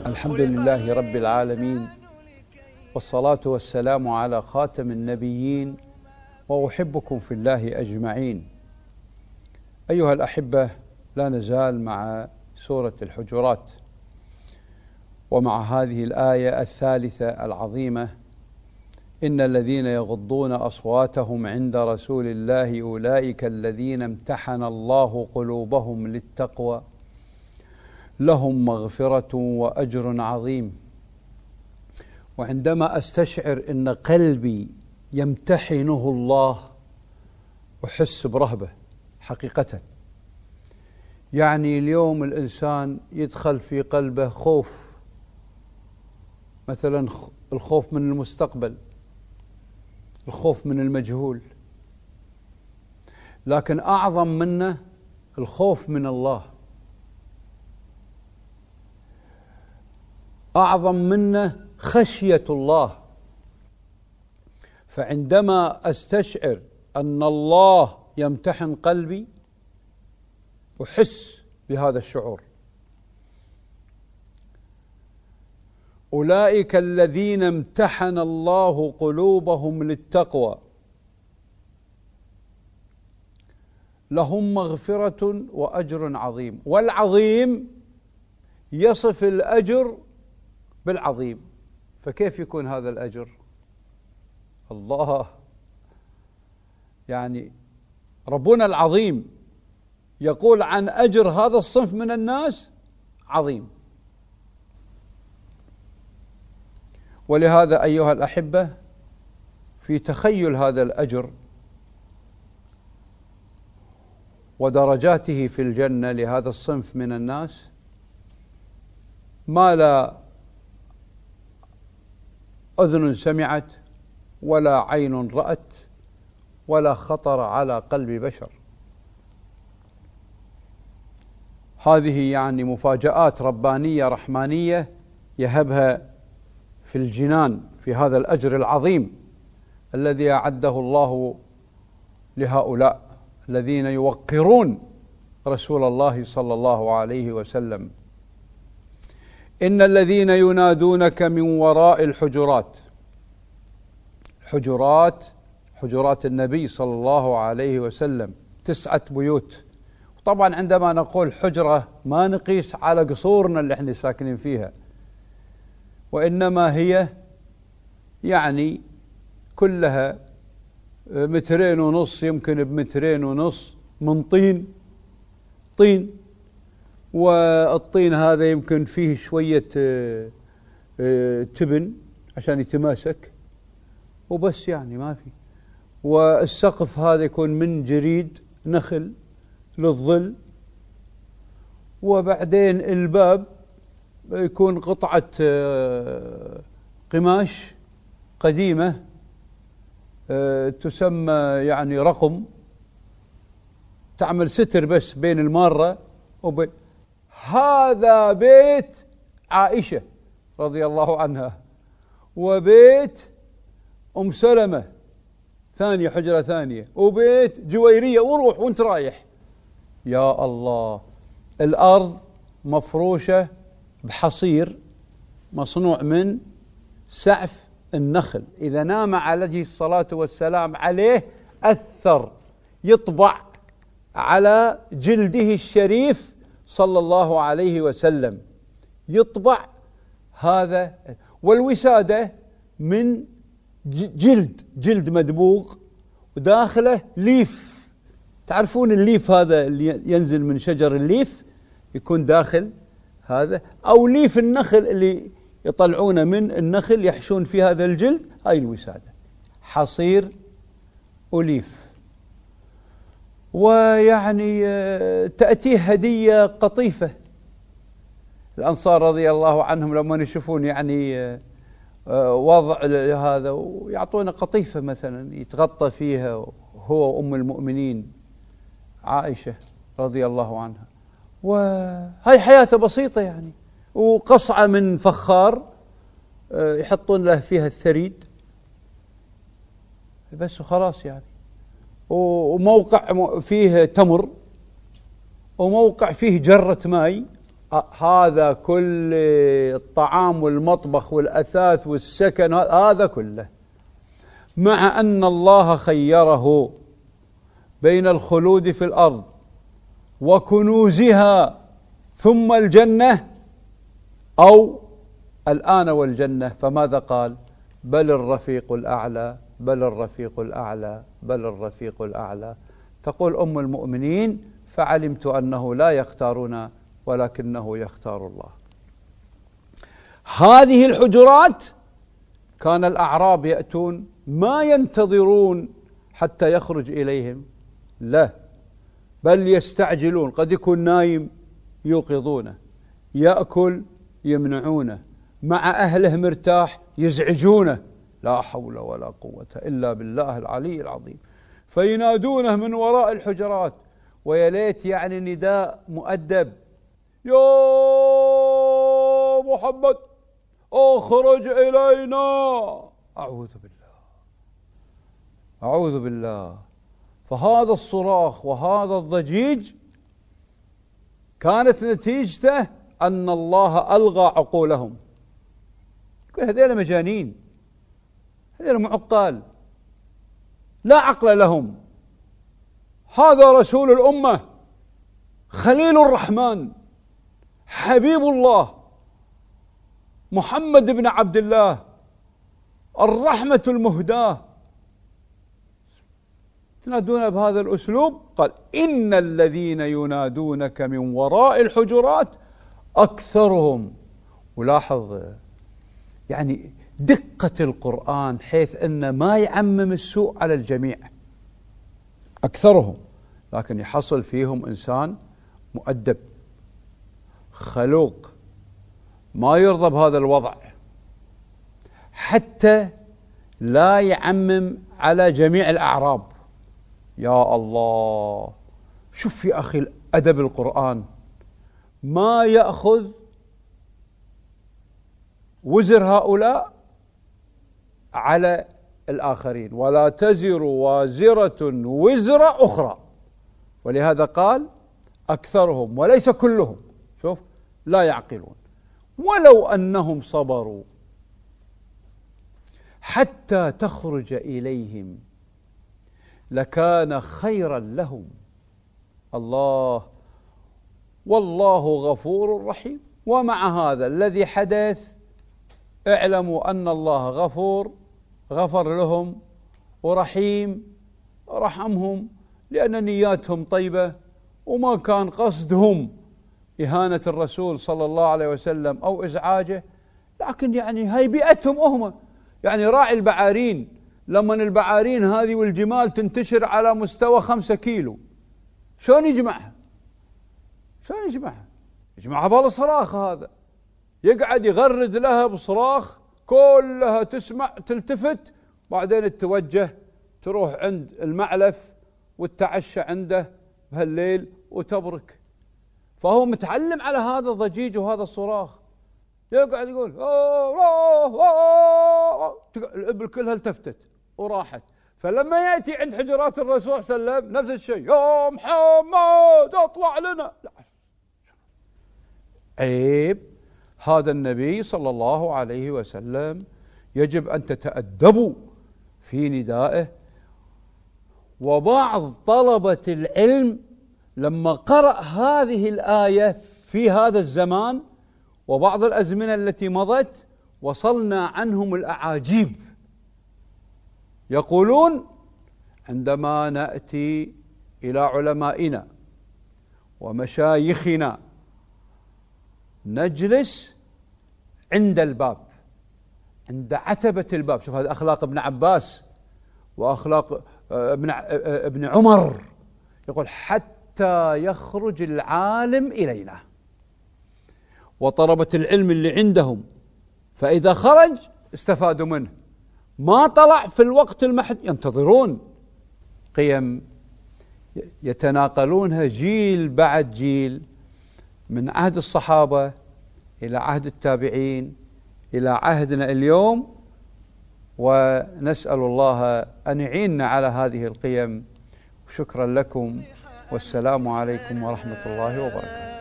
الحمد لله رب العالمين، والصلاة والسلام على خاتم النبيين، وأحبكم في الله أجمعين. أيها الأحبة، لا نزال مع سورة الحجرات، ومع هذه الآية الثالثة العظيمة: إن الذين يغضون أصواتهم عند رسول الله أولئك الذين امتحن الله قلوبهم للتقوى لهم مغفرة وأجر عظيم. وعندما أستشعر أن قلبي يمتحنه الله أحس برهبة حقيقة. يعني اليوم الإنسان يدخل في قلبه خوف، مثلا الخوف من المستقبل، الخوف من المجهول، لكن أعظم منه الخوف من الله، أعظم منه خشية الله. فعندما أستشعر أن الله يمتحن قلبي أحس بهذا الشعور. أولئك الذين امتحن الله قلوبهم للتقوى لهم مغفرة وأجر عظيم. والعظيم يصف الأجر بالعظيم، فكيف يكون هذا الأجر؟ الله، يعني ربنا العظيم يقول عن أجر هذا الصنف من الناس عظيم. ولهذا أيها الأحبة، في تخيل هذا الأجر ودرجاته في الجنة لهذا الصنف من الناس ما لا أذن سمعت ولا عين رأت ولا خطر على قلب بشر. هذه يعني مفاجآت ربانية رحمانية يهبها في الجنان في هذا الأجر العظيم الذي أعده الله لهؤلاء الذين يوقرون رسول الله صلى الله عليه وسلم. إن الذين ينادونك من وراء الحجرات، حجرات النبي صلى الله عليه وسلم 9 بيوت. طبعا عندما نقول حجرة ما نقيس على قصورنا اللي احنا ساكنين فيها، وإنما هي يعني كلها 2.5 متر، يمكن ب2.5 متر من طين، والطين هذا يمكن فيه شوية تبن عشان يتماسك وبس، يعني ما في. والسقف هذا يكون من جريد نخل للظل، وبعدين الباب يكون قطعة قماش قديمة تسمى يعني رقم، تعمل ستر بس بين المارة وبين. هذا بيت عائشة رضي الله عنها، وبيت أم سلمة ثانية، حجرة ثانية، وبيت جويرية، وروح وانت رايح. يا الله، الأرض مفروشة بحصير مصنوع من سعف النخل، إذا نام عليه الصلاة والسلام عليه أثر، يطبع على جلده الشريف صلى الله عليه وسلم، يطبع هذا. والوسادة من جلد مدبوغ، وداخله ليف. تعرفون الليف هذا اللي ينزل من شجر الليف، يكون داخل هذا، أو ليف النخل اللي يطلعونه من النخل يحشون في هذا الجلد، هاي الوسادة، حصير وليف. ويعني تأتيه هدية قطيفة. الأنصار رضي الله عنهم لما يشوفون يعني وضع هذا ويعطونا قطيفة مثلا يتغطى فيها هو وأم المؤمنين عائشة رضي الله عنها. وهي حياته بسيطة يعني، وقصعة من فخار يحطون له فيها الثريد بس وخلاص يعني، وموقع فيه تمر، وموقع فيه جرة ماء هذا كل الطعام والمطبخ والأثاث والسكن هذا كله، مع أن الله خيره بين الخلود في الأرض وكنوزها ثم الجنة أو الآن والجنة، فماذا قال؟ بل الرفيق الأعلى، بل الرفيق الأعلى، بل الرفيق الأعلى. تقول أم المؤمنين: فعلمت أنه لا يختارنا ولكنه يختار الله. هذه الحجرات كان الأعراب يأتون ما ينتظرون حتى يخرج إليهم، لا، بل يستعجلون، قد يكون نايم يوقظونه، يأكل يمنعونه، مع أهله مرتاح يزعجونه، لا حول ولا قوة إلا بالله العلي العظيم. فينادونه من وراء الحجرات، ويا ليت يعني نداء مؤدب: يا محمد اخرج إلينا. أعوذ بالله، أعوذ بالله. فهذا الصراخ وهذا الضجيج كانت نتيجته أن الله ألغى عقولهم. يقول هذول مجانين، هذول معقال، لا عقل لهم. هذا رسول الأمة، خليل الرحمن، حبيب الله، محمد بن عبد الله، الرحمة المهداة، تنادون بهذا الأسلوب؟ قال: إن الذين ينادونك من وراء الحجرات أكثرهم. ولاحظ يعني دقة القرآن حيث أن ما يعمم السوء على الجميع، أكثرهم، لكن يحصل فيهم إنسان مؤدب خلوق ما يرضى بهذا الوضع، حتى لا يعمم على جميع الأعراب. يا الله، شوف يا أخي أدب القرآن، ما يأخذ وزر هؤلاء على الآخرين، ولا تزر وازرة وزر أخرى، ولهذا قال أكثرهم وليس كلهم. شوف، لا يعقلون. ولو أنهم صبروا حتى تخرج إليهم لكان خيرا لهم. الله، والله غفور رحيم. ومع هذا الذي حدث اعلموا أن الله غفور، غفر لهم، ورحيم، رحمهم، لأن نياتهم طيبة وما كان قصدهم إهانة الرسول صلى الله عليه وسلم أو إزعاجه، لكن يعني هاي بيئتهم هم. يعني راعي البعارين، لما البعارين هذه والجمال تنتشر على مستوى 5 كيلو، شلون يجمعها؟ شلون يجمعها؟ يجمعها بالصراخ. هذا يقعد يغرد لها بصراخ، كلها تسمع، تلتفت، بعدين توجه تروح عند المعلف وتتعشى عنده بهالليل وتبرك. فهو متعلم على هذا الضجيج وهذا الصراخ، يقعد يقول الإبل كلها التفتت وراحت. فلما يأتي عند حجرات الرسول صلى الله عليه وسلم نفس الشيء: يا محمد اطلع لنا. لا، عيب، هذا النبي صلى الله عليه وسلم يجب أن تتأدبوا في ندائه. وبعض طلبة العلم لما قرأ هذه الآية في هذا الزمان وبعض الأزمنة التي مضت وصلنا عنهم الأعاجيب. يقولون: عندما نأتي إلى علمائنا ومشايخنا نجلس عند الباب، عند عتبة الباب. شوف هذا أخلاق ابن عباس وأخلاق ابن عمر. يقول: حتى يخرج العالم إلينا وطلبة العلم اللي عندهم، فإذا خرج استفادوا منه، ما طلع في الوقت المحدود ينتظرون. قيم يتناقلونها جيل بعد جيل، من عهد الصحابة إلى عهد التابعين إلى عهدنا اليوم، ونسأل الله أن يعيننا على هذه القيم. شكرا لكم، والسلام عليكم ورحمة الله وبركاته.